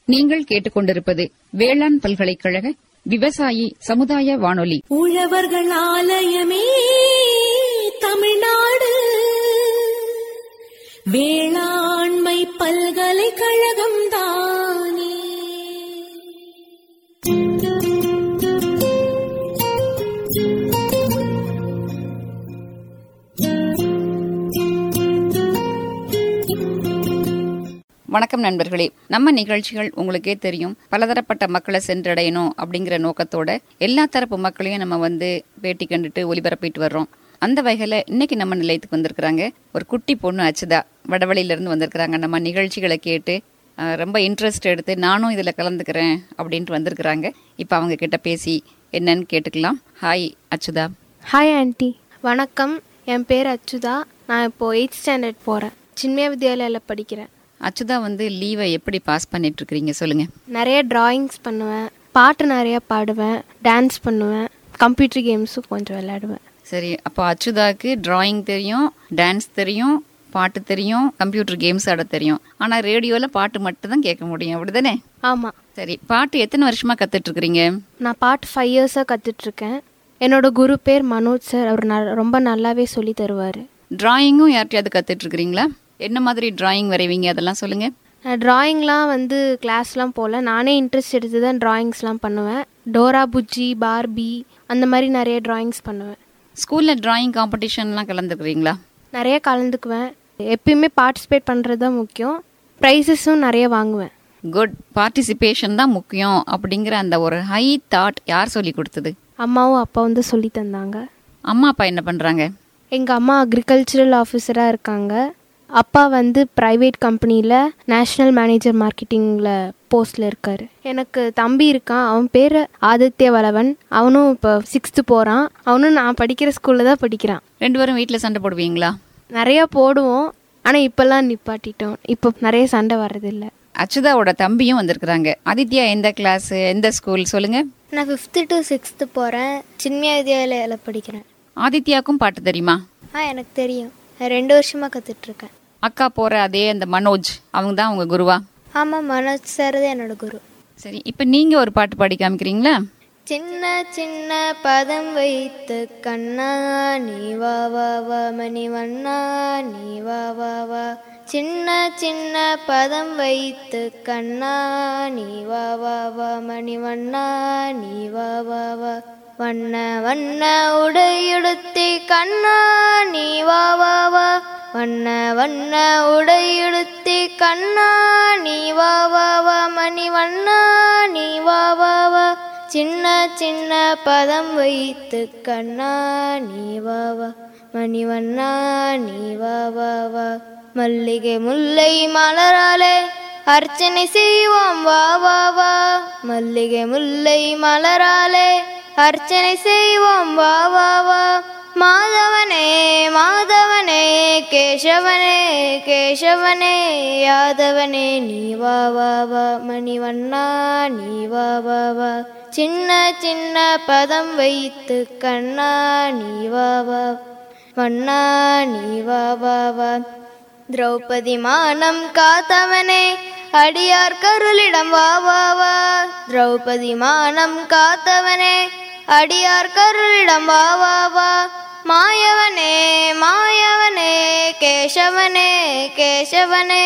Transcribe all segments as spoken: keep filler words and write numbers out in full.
நீங்கள் கேட்டுக்கொண்டிருப்பது வேளாண் பல்கலைக்கழக விவசாயி சமுதாய வானொலி. உழவர்கள் ஆலயமே தமிழ்நாடு, வேளாண்மை பல்கலைக்கழகம் தானே. வணக்கம் நண்பர்களே. நம்ம நிகழ்ச்சிகள் உங்களுக்கே தெரியும், பலதரப்பட்ட மக்களை சென்றடையணும் அப்படிங்கிற நோக்கத்தோட எல்லா தரப்பு மக்களையும் நம்ம வந்து பேட்டி கண்டுட்டு ஒலிபரப்பிட்டு வர்றோம். அந்த வகையில இன்னைக்கு நம்ம நிலையத்துக்கு வந்திருக்கிறாங்க ஒரு குட்டி பொண்ணு அச்சுதா. வடவழியில இருந்து வந்திருக்கிறாங்க. நம்ம நிகழ்ச்சிகளை கேட்டு ரொம்ப இன்ட்ரெஸ்ட் எடுத்து நானும் இதுல கலந்துக்கிறேன் அப்படின்ட்டு வந்திருக்கிறாங்க. இப்ப அவங்க கிட்ட பேசி என்னன்னு கேட்டுக்கலாம். ஹாய் அச்சுதா. Hi aunty. வணக்கம். என் பேர் அச்சுதா. நான் இப்போ எயிட் ஸ்டாண்டர்ட் போறேன். சின்மய வித்யாலயில படிக்கிறேன். அச்சுதா வந்து லீவை எப்படி பாஸ் பண்ணிட்டு இருக்கீங்க சொல்லுங்க. நிறைய டிராயிங்ஸ் பண்ணுவேன், பாட்டு நிறைய பாடுவேன், டான்ஸ் பண்ணுவேன், கம்ப்யூட்டர் கேம்ஸும் கொஞ்சம் விளையாடுவேன். சரி, அப்போ அச்சுதாக்கு டிராயிங் தெரியும், டான்ஸ் தெரியும், பாட்டு தெரியும், கம்ப்யூட்டர் கேம்ஸ் ஆட தெரியும். ஆனா ரேடியோல பாட்டு மட்டும் தான் கேட்க முடியும், அப்படிதானே? ஆமா. சரி, பாட்டு எத்தனை வருஷமா கத்துட்டு இருக்கீங்க? நான் பாட்டு ஃபைவ் இயர்ஸா கத்துட்டு இருக்கேன். என்னோட குரு பேர் மனோஜ் சார். அவர் ரொம்ப நல்லாவே சொல்லி தருவாரு. டிராயிங்கும் யார்ட்டையாவது கத்துட்டு இருக்கிறீங்களா? என்ன மாதிரி டிராயிங் வரைவீங்க, அதெல்லாம் சொல்லுங்க. நான் டிராயிங்லாம் வந்து கிளாஸ்லாம் போகல, நானே இன்ட்ரெஸ்ட் எடுத்து தான் டிராயிங்ஸ்லாம் பண்ணுவேன். டோரா புஜ்ஜி, பார்பி, அந்த மாதிரி நிறைய டிராயிங்ஸ் பண்ணுவேன். ஸ்கூலில் டிராயிங் காம்படிஷன்லாம் கலந்துக்கிறீங்களா? நிறைய கலந்துக்குவேன். எப்பயுமே பார்ட்டிசிபேட் பண்ணுறது தான் முக்கியம். ப்ரைஸஸும் நிறைய வாங்குவேன். குட். பார்ட்டிசிபேஷன் தான் முக்கியம் அப்படிங்கிற அந்த ஒரு ஹை தாட் யார் சொல்லி கொடுத்தது? அம்மாவும் அப்பா வந்து சொல்லி தந்தாங்க. அம்மா அப்பா என்ன பண்ணுறாங்க? எங்கள் அம்மா அக்ரிகல்ச்சரல் ஆஃபீஸராக இருக்காங்க. அப்பா வந்து ப்ரைவேட் கம்பெனியில் நேஷ்னல் மேனேஜர் மார்க்கெட்டிங்கில் போஸ்டில் இருக்கார். எனக்கு தம்பி இருக்கான், அவன் பேர் ஆதித்ய வளவன். அவனும் இப்போ சிக்ஸ்த்து போகிறான். அவனும் நான் படிக்கிற ஸ்கூலில் தான் படிக்கிறான். ரெண்டு பேரும் வீட்டில் சண்டை போடுவீங்களா? நிறையா போடுவோம், ஆனால் இப்போல்லாம் நிப்பாட்டிட்டோம். இப்போ நிறைய சண்டை வர்றதில்லை. அச்சுதாவோட தம்பியும் வந்திருக்கிறாங்க. ஆதித்யா எந்த கிளாஸ், எந்த ஸ்கூல் சொல்லுங்க? நான் ஃபிஃப்த்து டு சிக்ஸ்த்து போகிறேன். சின்மய வித்யாலயில் படிக்கிறேன். ஆதித்யாவுக்கும் பாட்டு தெரியுமா? ஆ, எனக்கு தெரியும். நான் ரெண்டு வருஷமாக கற்றுட்ருக்கேன். அக்கா போகிற அதே அந்த மனோஜ், அவங்க தான் உங்கள் குருவா? ஆமாம், மனோஜ் சார் தான் என்னோட குரு. சரி, இப்போ நீங்கள் ஒரு பாட்டு பாடி காமிக்கிறீங்களா? சின்ன சின்ன பதம் வைத்து கண்ணா நீ வா வா வா மணி வண்ணா நீ வா வா வா. சின்ன சின்ன பதம் வைத்து கண்ணா நீ வா வா வா மணி வண்ணா நீ வா வா வா. வண்ண வண்ண உடையுடுத்தி கண்ணா நீ வா வா வா. வண்ண வண்ண உடையுடுத்தி கண்ணா நீ வா வா வா மணி வண்ணா நீ வா வா வா. சின்ன சின்ன பதம் வைத்து கண்ணா நீ வா வா மணி வண்ணா நீ வா வா வா. மல்லிகை முல்லை மலராலே அர்ச்சனை செய்வோம் வா வா வா. மல்லிகை முல்லை மலராலே அர்ச்சனை செய்வோம் வா வா வா. மாதவனே மாதவனே கேசவனே கேசவனே யாதவனே நீ வா வா வா மணிவண்ணா நீ வா வா வா. சின்ன சின்ன பதம் வைத்து கண்ணா நீ வா வா வண்ணா நீ வா வா வா. திரௌபதி மானம் காத்தவனே அடியார் கருளிடம் வா வா வா. திரௌபதி மானம் காத்தவனே அடியார் கருளிடம் வா வா வா. மாயவனே மாயவனே கேசவனே கேசவனே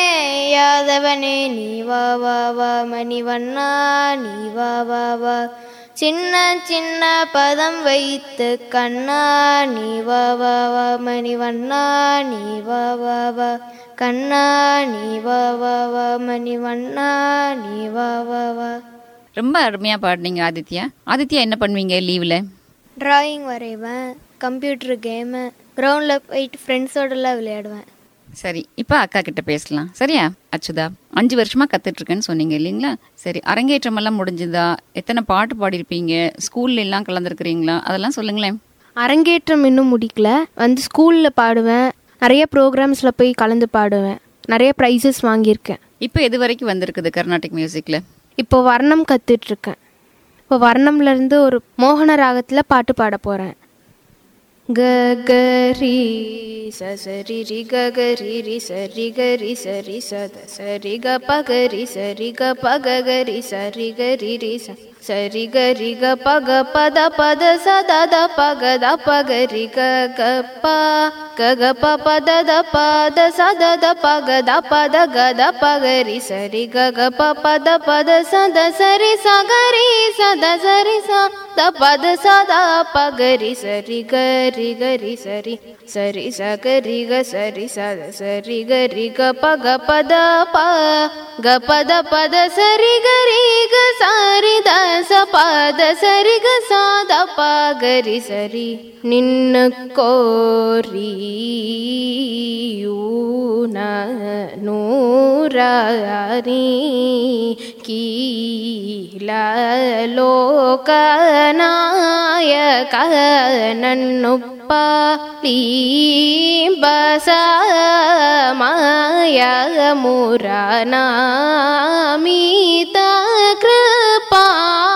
யாதவனே நீ வா வா வா மணிவண்ணா நீ வா வா வா. சின்ன சின்ன பதம் வைத்து கண்ணா நீ வா வா வா மணிவண்ணா நீ வா வா வா. கண்ணா நீ வா வா வா மணிவண்ணா நீ வா வா வா. ரொம்ப அருமையா பாடுனீங்க ஆதித்யா. ஆதித்யா என்ன பண்ணுவீங்க லீவில்? டிராயிங் வரைவேன், கம்ப்யூட்டர் கேமு, கிரவுண்டில் போயிட்டு ஃப்ரெண்ட்ஸோடலாம் விளையாடுவேன். சரி, இப்போ அக்கா கிட்ட பேசலாம். சரியா அச்சுதா? அஞ்சு வருஷமா கத்துட்டு இருக்கேன்னு சொன்னீங்க இல்லைங்களா? சரி, அரங்கேற்றம் எல்லாம் முடிஞ்சுதா? எத்தனை பாட்டு பாடிருப்பீங்க? ஸ்கூல்ல எல்லாம் கலந்துருக்கிறீங்களா? அதெல்லாம் சொல்லுங்களேன். அரங்கேற்றம் இன்னும் முடிக்கல. வந்து ஸ்கூலில் பாடுவேன், நிறைய ப்ரோக்ராம்ஸில் போய் கலந்து பாடுவேன், நிறைய ப்ரைஸஸ் வாங்கியிருக்கேன். இப்போ எது வரைக்கும் வந்திருக்குது கர்நாடிக் மியூசிக்கில்? இப்போ வர்ணம் கற்றுட்ருக்கேன். இப்போ வர்ணம்லேருந்து ஒரு மோகன ராகத்தில் பாட்டு பாட போகிறேன். ಗಗರಿ ಸರಿ ರಿ ಗಗರಿ ರಿ ಸರಿ ಗರಿ ಸರಿ ಸದ ಸರಿ ಗ ಪಗರಿ ಸರಿ ಗ ಪಗರಿ ಸರಿ ಗರಿ ರಿ ಸರಿ ಗರಿ ಗ ಪಗ ಪದ ಪದ ಸದ ದ ಪಗ ದ ಪಗರಿ ಗ ಗ ಪ ಗ ಗ ಪ ಪದ ದ ಪದ ಸದ ದ ಪಗ ದ ಪದ ಗ ದ ಪಗರಿ ಸರಿ ಗ ಗ ಪ ಪದ ಪದ ಸದ ಸರಿ ಸ ಗರಿ ಸದ ಸರಿ ಸ ದ ಪದ ಸದ ಪಗರಿ ಸರಿ ಗರಿ ಗರಿ ಸರಿ ಸರಿ ಸ ಗರಿ ಗ ಸರಿ ಸದ ಸರಿ ಗರಿ ಗ ಪ ಗ ಪದ ಪ ಗ ಪದ ಪದ ಸರಿ ಗರಿ ಗ ಸಾರಿ ದ ಸ ಪದ ಸರಿ ಗ ಸಾದ ಪ ಗರಿ ಸರಿ ನಿನ್ನ ಕೋರಿಯೂ ನ ನೂರಾರಿ ಕೀಲ ಲೋಕನಾಯಕ ನನ್ನುಪ್ಪ ಬಸ ಮಾಯ ಮುರನಾಮಿತ ಕೃಪಾ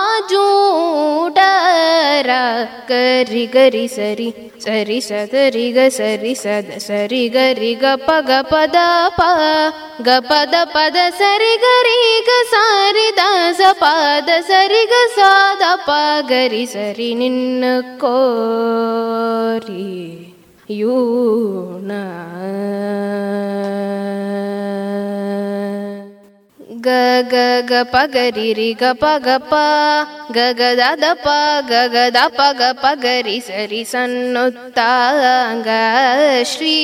ಜೂಡರ ಗರಿ ಗರಿ ಸರಿ ಸರಿ ಸದರಿ ಗ ಸರಿ ಸದ ಸರಿ ಗರಿ ಗ ಪ ಗ ಪದ ಪ ಗ ಪದ ಪದ ಸರಿ ಗರಿ ಗ ಸಾರಿ ದ ಸ ಪದ ಸರಿ ಗ ಸಾದ ಪ ಗರಿ ಸರಿ ನಿನ್ನ ಕೋರಿ ಯೂನ ಗ ಗ ಗ ಪ ಗರಿ ರಿ ಗ ಪ ಗ ಪ ಗ ಗ ದ ದ ಪ ಗ ಗ ದ ಪ ಗ ಪ ಗರಿ ಸರಿ ಸನ್ನುತ್ತ ಗ ಶ್ರೀ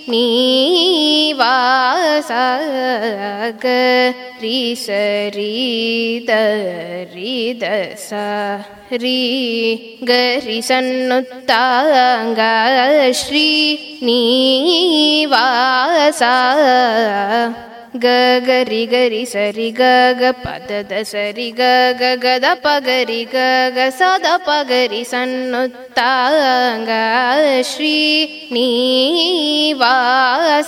ನೀವಾಸ ಗ ರಿ ಸರಿ ದ ರಿ ದ ಸ ರಿ ಗರಿ ಸನ್ನುತ್ತ ಗ ಶ್ರೀ ನೀವಾಸ ಗ ಗರಿ ಗರಿ ಸರಿ ಗ ಗ ಪದ ಸರಿ ಗ ಗ ಗ ದ ಪ ಗರಿ ಗ ಗ ಸ ದ ಪ ಗರಿ ಸನ್ನುತ್ತ ಗ ಶ್ರೀ ನೀವಾಸ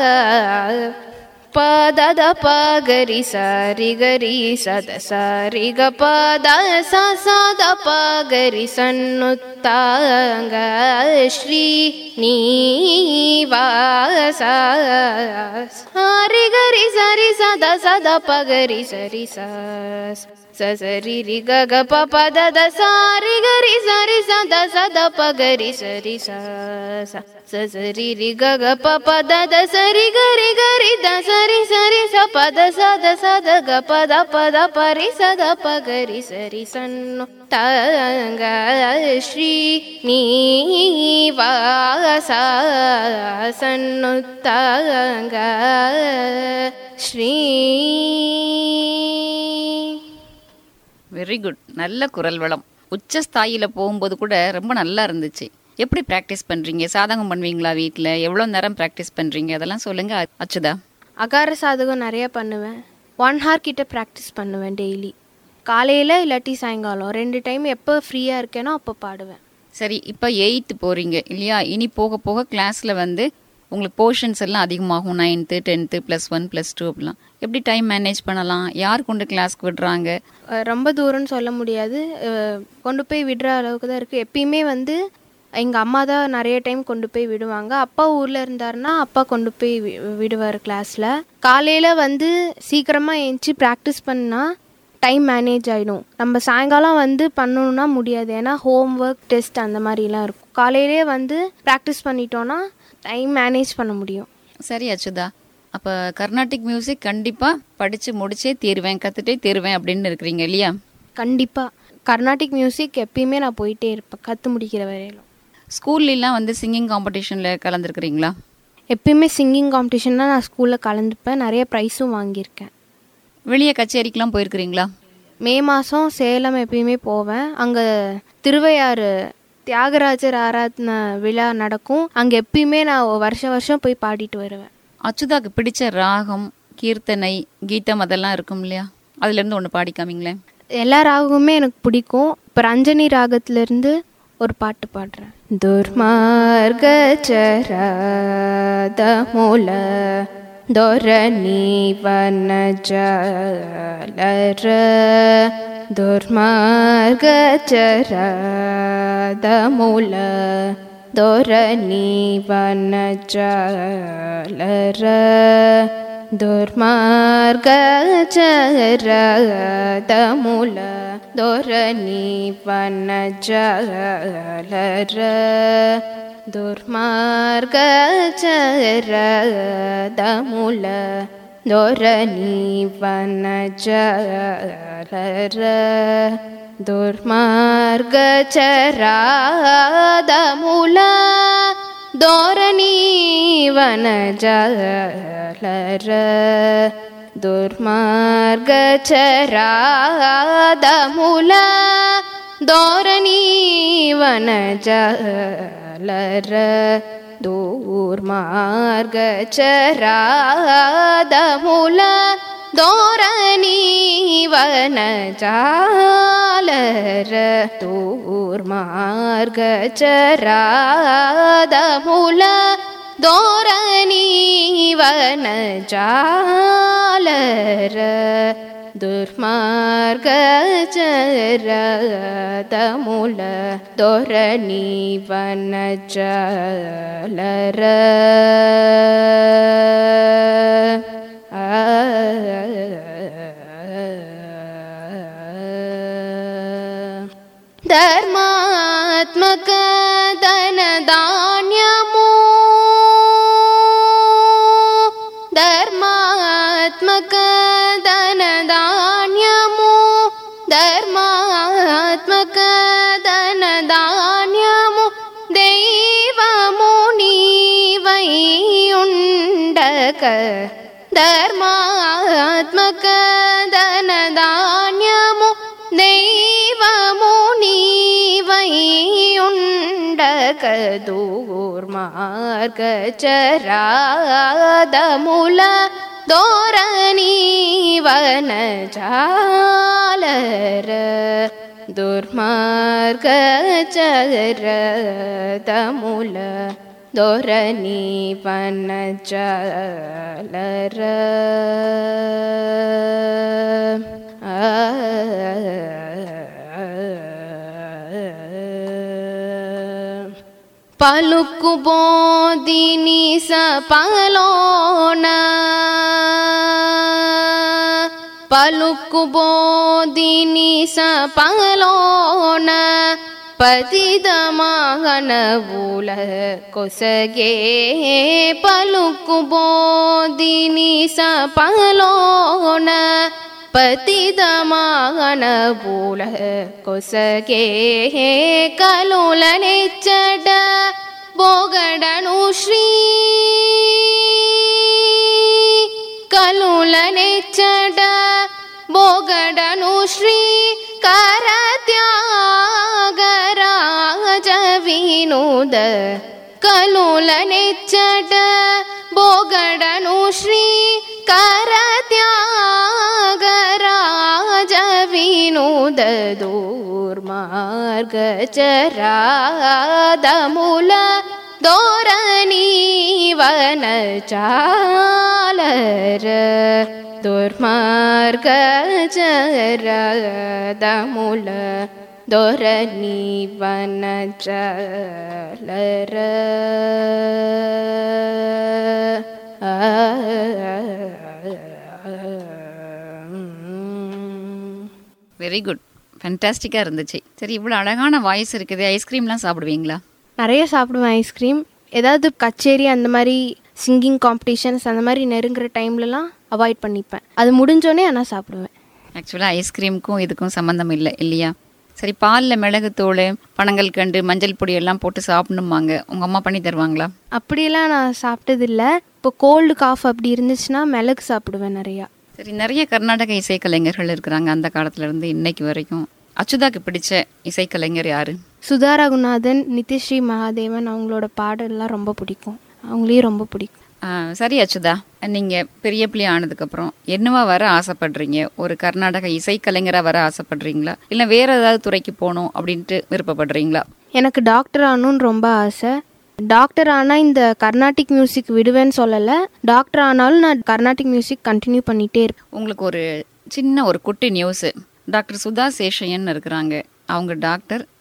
ಪದ ದ ಪ ಗರಿ ಸರಿ ಗರಿ ಸದ ಸರಿ ಗ ಪದ ಸ ಸ ದ ಪ ಗರಿ ಸನ್ನುತ್ತ ಗ ಶ್ರೀ ನೀವಾಸ ಸರಿ ಗರಿ ಸರಿ ಸದ ಸದ ಪ ಗರಿ ಸರಿ ಸ ಸರಿ ರಿ ಗ ಗ ಪ ಪದ ದ ಸಾರಿ ಗರಿ ಸರಿ ಸದ ಸದ ಪ ಗರಿ ಸರಿ ಸ ಸರಿ ರಿ ಗ ಗ ಪ ಪದ ದ ಸರಿ ಗರಿ ಗರಿ ದ ಸರಿ ಸರಿ ಸ ಪದ ಸದ ಸದ ಗ ಪದ ಪದ ಪರಿ ಸದ ಪ ಗರಿ ಸರಿ ಸನ್ನು ತಂಗ ಶ್ರೀ ನೀವಾಸ ಸನ್ನು ತಂಗ ಶ್ರೀ. Very good. நல்ல குரல் வளம். உச்ச ஸ்தாயில போகும்போது கூட ரொம்ப நல்லா இருந்துச்சு. எப்படி ப்ராக்டிஸ் பண்றீங்க? சாதகம் பண்ணுவீங்களா வீட்டில்? எவ்வளோ நேரம் ப்ராக்டிஸ் பண்றீங்க? அதெல்லாம் சொல்லுங்க அச்சுதா. அகார சாதகம் நிறைய பண்ணுவேன். ஒன் ஹவர் கிட்ட ப்ராக்டிஸ் பண்ணுவேன் டெய்லி. காலையில் இல்லாட்டி சாயங்காலம் ரெண்டு டைம் எப்போ ஃப்ரீயாக இருக்கேனோ அப்போ பாடுவேன். சரி, இப்போ எயித்து போகிறீங்க இல்லையா? இனி போக போக கிளாஸில் வந்து உங்களுக்கு போர்ஷன்ஸ் எல்லாம் அதிகமாகும். Ninth tenth plus one plus two அப்படிலாம் எப்படி டைம் மேனேஜ் பண்ணலாம்? யார் கொண்டு கிளாஸ்க்கு விடுறாங்க? ரொம்ப தூரம்னு சொல்ல முடியாது, கொண்டு போய் விடுற அளவுக்கு தான் இருக்குது. எப்பயுமே வந்து எங்கள் அம்மா தான் நிறைய டைம் கொண்டு போய் விடுவாங்க. அப்பா ஊரில் இருந்தாருன்னா அப்பா கொண்டு போய் வி விடுவார் கிளாஸில். காலையில் வந்து சீக்கிரமாக எழுந்துச்சி ப்ராக்டிஸ் பண்ணால் டைம் மேனேஜ் ஆகிடும். நம்ம சாயங்காலம் வந்து பண்ணணுன்னா முடியாது, ஏன்னா ஹோம் ஒர்க் டெஸ்ட் அந்த மாதிரிலாம் இருக்கும். காலையிலே வந்து ப்ராக்டிஸ் பண்ணிட்டோன்னா டைம் மேனேஜ் பண்ண முடியும். சரி அச்சுதா, அப்போ கர்நாடிக் மியூசிக் கண்டிப்பாக படித்து முடிச்சே தீருவேன், கற்றுட்டே தீருவேன் அப்படின்னு இருக்கிறீங்க இல்லையா? கண்டிப்பாக கர்நாடிக் மியூசிக் எப்பயுமே நான் போயிட்டே இருப்பேன் கற்று முடிக்கிற வரையிலும். ஸ்கூல்லாம் வந்து சிங்கிங் காம்படிஷனில் கலந்துருக்குறீங்களா? எப்பயுமே சிங்கிங் காம்படிஷன்னா நான் ஸ்கூலில் கலந்துப்பேன், நிறைய ப்ரைஸும் வாங்கியிருக்கேன். வெளியே கச்சேரிக்கெலாம் போயிருக்கிறீங்களா? மே மாதம் சேலம் எப்பயுமே போவேன். அங்கே திருவையாறு தியாகராஜர் ஆராதனை விழா நடக்கும். அங்கே எப்பயுமே நான் வருஷம் வருஷம் போய் பாடிட்டு வருவேன். அச்சுதாக்கு பிடிச்ச ராகம், கீர்த்தனை, கீதம் அதெல்லாம் இருக்கும் இல்லையா? அதுலேருந்து ஒன்று பாடிக்காமீங்களேன். எல்லா ராகமுமே எனக்கு பிடிக்கும். இப்போ ரஞ்சனி ராகத்திலேருந்து ஒரு பாட்டு பாடுறேன். துர்மார்கச்சராத மூல தோரணி வனஜலர துர்மார்கச்சராத மூல ದೊರಣಿ ವನಜಾಲರ ದುರ್ಮಾರ್ಗಚರದ ಮೂಲ ದೊರಣಿ ವನಜಾಲರ ದುರ್ಮಾರ್ಗಚರದ ಮೂಲ ದೊರಣಿ ವನಜಾಲರ ದುರ್ಮಾರ್ಗಚರಾದ ಮೂಲ ದೊರಣಿ ವನಜಾಲರ ದುರ್ಮಾರ್ಗಚರಾದ ಮೂಲ ದೊರಣಿ ವನಜಾಲರ ದುರ್ಮಾರ್ಗಚರಾದ ಮೂಲ ದೊರಣಿ ವನಜಾಲರ ದುರ್ಮಾರ್ಗಚರಾದ ಮೂಲ ದೊರಣಿ ವನಜಾಲರ ದುರ್ಮಾರ್ಗಚರಾದ ಮೂಲ ದೊರಣಿ ವನಜಾಲರ ಧರ್ಮಾತ್ಮಕ ಧನಧಾನ್ಯಮು ಧರ್ಮಾತ್ಮಕ ಧನಧಾನ್ಯಮು ಧರ್ಮಾತ್ಮಕ ಧನಧಾನ್ಯము దైవము నీవై ఉండక ధర్మాత్మక ధనధాన్యము దైవము నీవై ఉండక దుర్మార్గచరాద మూల దొరణి వనజాలర దుర్మార్గచరాద మూల దొరణి వనజాలర పలుకు బోధిని సపలోన పలుకు బోధిని సపలోన పతిత మహనవుల కొసగే పలుకు బోధిని సపలోన పతిత మహనవుల కొసగే కలులనెచ్చట బోగడను శ్రీ కలులనెచ్చట బోగడను శ్రీ కరత్యాగరాజ వినోద కలులనెచ్చట బోగడను శ్రీ కరత్యాగరాజ వినోద దుర్మార్గచరాద మూల దొరణి వనజాలర దుర్మార్గచరాద మూల దొరణి వనజాలర வெரி குட், ஃபேண்டாஸ்டிக்காக இருந்துச்சு. சரி, இவ்வளோ அழகான வாய்ஸ் இருக்குது. ஐஸ்கிரீம்லாம் சாப்பிடுவீங்களா? நிறைய சாப்பிடுவேன் ஐஸ்கிரீம். ஏதாவது கச்சேரி அந்த மாதிரி சிங்கிங் காம்படிஷன்ஸ் அந்த மாதிரி நெருங்குற டைம்லலாம் அவாய்ட் பண்ணிப்பேன். அது முடிஞ்சோடனே ஆனால் சாப்பிடுவேன். ஆக்சுவலாக ஐஸ்கிரீமுக்கும் இதுக்கும் சம்மந்தம் இல்லை இல்லையா? சரி, பாலில் மிளகுத்தூள், பனங்கள் கண்டு, மஞ்சள் பொடி எல்லாம் போட்டு சாப்பிடணுமாங்க. உங்கள் அம்மா பண்ணி தருவாங்களா? அப்படியெல்லாம் நான் சாப்பிட்டதில்லை. இப்போ கோல்டு காஃப் அப்படி இருந்துச்சுன்னா மிளகு சாப்பிடுவேன் நிறையா. சரி, நிறைய கர்நாடக இசைக்கலைஞர்கள் இருக்கிறாங்க அந்த காலத்துலேருந்து இன்னைக்கு வரைக்கும். அச்சுதாக்கு பிடிச்ச இசைக்கலைஞர் யாரு? சுதா ரகுநாதன், நித்யஸ்ரீ மகாதேவன், அவங்களோட பாடல்லாம் ரொம்ப பிடிக்கும். அவங்களையும் ரொம்ப பிடிக்கும். சரி அச்சுதா, நீங்கள் பெரிய பிள்ளை ஆனதுக்கப்புறம் என்னவா வர ஆசைப்படுறீங்க? ஒரு கர்நாடக இசைக்கலைஞராக வர ஆசைப்படுறீங்களா, இல்லை வேறு ஏதாவது துறைக்கு போகணும் அப்படின்ட்டு விருப்பப்படுறீங்களா? எனக்கு டாக்டர் ஆகணும்னு ரொம்ப ஆசை. டாக்டர் ஆனால் இந்த கர்நாடிக் மியூசிக் விடுவேன்னு சொல்லலை. டாக்டர் ஆனாலும் நான் கர்நாடிக் மியூசிக் கண்டினியூ பண்ணிகிட்டே இருப்பேன். உங்களுக்கு ஒரு சின்ன ஒரு குட்டி நியூஸு. டாக்டர் சுதா சேஷையன் இருக்கிறாங்க. அவங்க டாக்டர்,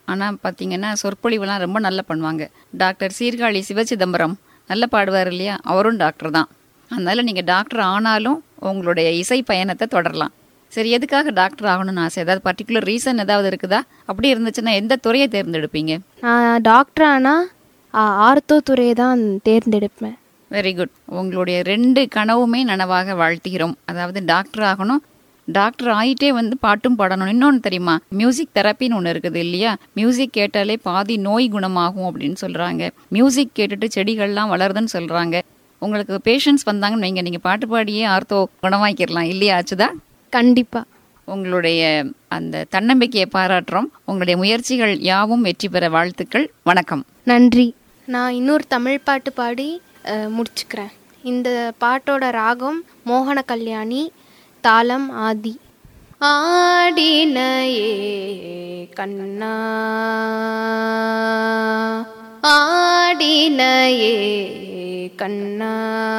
ஆனால் பார்த்தீங்கன்னா சொற்பொழிவுலாம் ரொம்ப நல்லா பண்ணுவாங்க. டாக்டர் சீர்காழி சிவசிதம்பரம் நல்லா பாடுவார் இல்லையா, அவரும் டாக்டர் தான். அதனால் நீங்கள் டாக்டர் ஆனாலும் உங்களுடைய இசை பயணத்தை தொடரலாம். சரி, எதுக்காக டாக்டர் ஆகணும்னு ஆசை? ஏதாவது பர்டிகுலர் ரீசன் ஏதாவது இருக்குதா? அப்படி இருந்துச்சுன்னா எந்த துறையை தேர்ந்தெடுப்பீங்க? நான் டாக்டர் ஆனால் ஆர்த்தோ துறையை தான் தேர்ந்தெடுப்பேன். Very good. உங்களுடைய ரெண்டு கனவுமே நனவாக வாழ்த்துகிறோம். அதாவது டாக்டர் ஆகணும், டாக்டர் ஆகிட்டே வந்து பாட்டும் பாடணும். இன்னொன்று தெரியுமா, மியூசிக் தெரப்பின்னு ஒன்று இருக்குது இல்லையா? மியூசிக் கேட்டாலே பாதி நோய் குணமாகும் அப்படின்னு சொல்கிறாங்க. மியூசிக் கேட்டுட்டு செடிகள்லாம் வளருதுன்னு சொல்கிறாங்க. உங்களுக்கு பேஷண்ட்ஸ் வந்தாங்கன்னு வைங்க, நீங்கள் பாட்டு பாடியே ஆர்த்தோ குணமாக்கிடலாம் இல்லையா அச்சுதா? கண்டிப்பாக. உங்களுடைய அந்த தன்னம்பிக்கையை பாராட்டுறோம். உங்களுடைய முயற்சிகள் யாவும் வெற்றி பெற வாழ்த்துக்கள். வணக்கம். நன்றி. நான் இன்னொரு தமிழ் பாட்டு பாடி முடிச்சுக்கிறேன். இந்த பாட்டோட ராகம் மோகன கல்யாணி, தாளம் ஆதி. ஆடினையே கண்ணா ஆடினையே கண்ணா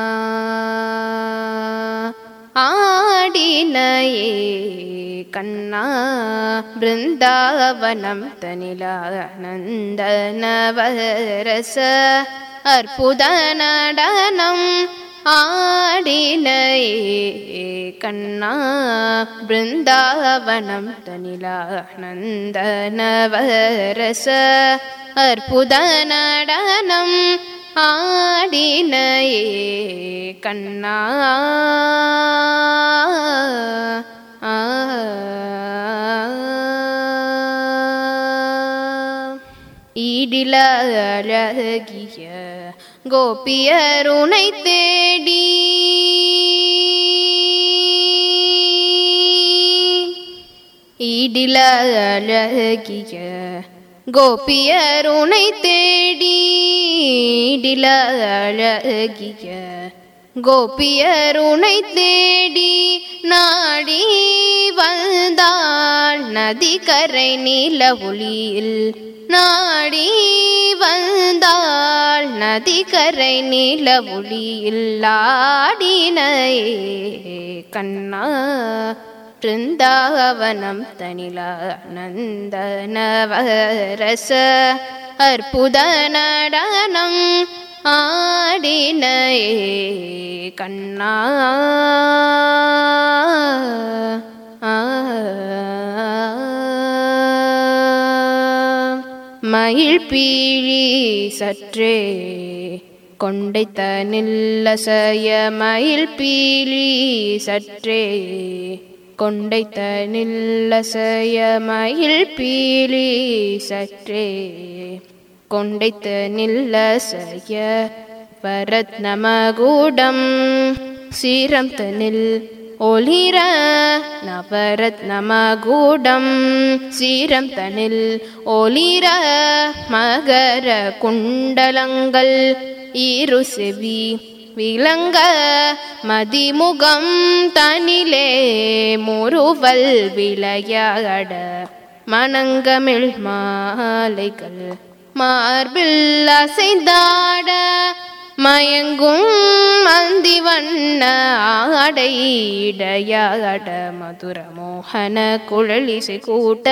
ஆடினையே கண்ணா பிருந்தாவனம் தனிலானந்த நவரச அற்புத நடனம் ஆடினையே கண்ணா பிருந்தாவனம் தனிலானந்த நவரச அற்புத நடனம் ஆடினையே கண்ணா ஈடில அழகிய கோபியருனை தேடி ஈடில அழகிய கோபியருனை தேடி ஈடில அழகிய கோபியருனை தேடி நாடி வந்தாள் நதிக்கரை நீல ஒளியில் நாடி வந்தாள் நதிக்கரை நீல ஒளியில் ஆடினையே கண்ணா பிருந்தாவனம் தனிலானந்த நவரச அற்புத நடனம் ஆடினையே கண்ணா மயில் பீழி சற்றே கொண்டைத்த நில்லசைய மயில் பீழி சற்றே கொண்டைத்த நில்லசைய மயில் பீழி சற்றே கொண்டைத்த நில்லசைய வரத்னமகுடம் சீரம் தனில் ஒளிர நவரத்னமகுடம் சீரம் தனில் ஒளிர மகர குண்டலங்கள் இரு செவி விளங்க மதிமுகம் தனிலே முறுவல் விளையாட மணங்கமிழ் மாலைகள் மார்பில் அசைந்தாட மயங்கும் மந்தி வண்ண ஆடைடையாட மதுர மோகன குழலிசை கூட்ட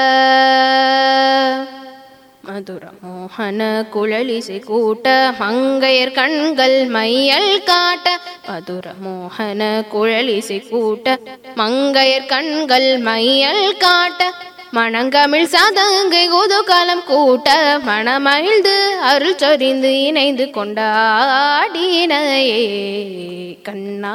மதுர மோகன குழலிசை கூட்ட மங்கையர் கண்கள் மையல் காட்ட மதுர மோகன குழலிசை கூட்ட மங்கையர் கண்கள் மையல் காட்ட மணங்கமிழ் சாதங்கை குதூகலம் கூட்ட மணமகிழ்ந்து அருள் சொரிந்து இணைந்து கொண்டாடினையே கண்ணா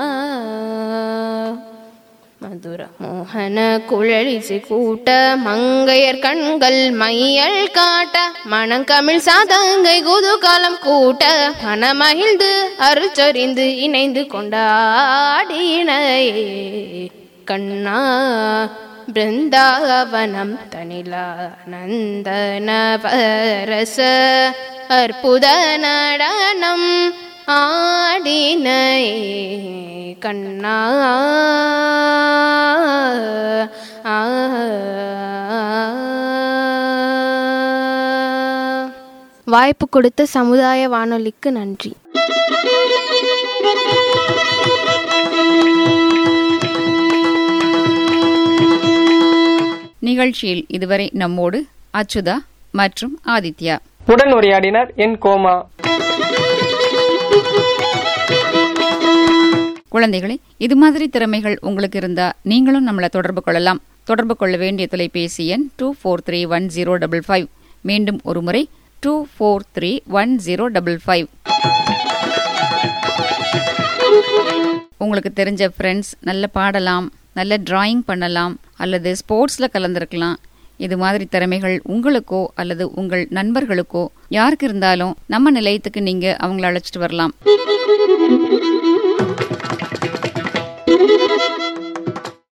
மதுர மோகன குழலிசை கூட்ட மங்கையர் கண்கள் மையல் காட்ட மணங்கமிழ் சாதங்கை குதூகலம் கூட்ட மணமகிழ்ந்து அருள் சொரிந்து இணைந்து கொண்டாடினையே கண்ணா பிருந்தாவனம் தனிலானந்த நவரச அற்புத நடனம் ஆடினையே கண்ணா வாய்ப்பு கொடுத்த சமுதாய வானொலிக்கு நன்றி. நிகழ்ச்சியில் இதுவரை நம்மோடு அச்சுதா, மற்றும் ஆதித்யா. உடன் உரையாடினார் என் கோமா. குழந்தைகளே, இது மாதிரி திறமைகள் உங்களுக்கு இருந்தா நீங்களும் நம்மளை தொடர்பு கொள்ளலாம். தொடர்பு கொள்ள வேண்டிய தொலைபேசி எண் two four three one zero double five. மீண்டும் ஒரு முறை two four three one zero double five. உங்களுக்கு தெரிஞ்ச ஃப்ரெண்ட்ஸ் நல்ல பாடலாம், நல்ல டிராயிங் பண்ணலாம், அல்லது ஸ்போர்ட்ஸ்ல கலந்துருக்கலாம். இது மாதிரி திறமைகள் உங்களுக்கோ அல்லது உங்கள் நண்பர்களுக்கோ யாருக்கு இருந்தாலும் நம்ம நிலையத்துக்கு நீங்க அவங்கள அழைச்சிட்டு வரலாம்.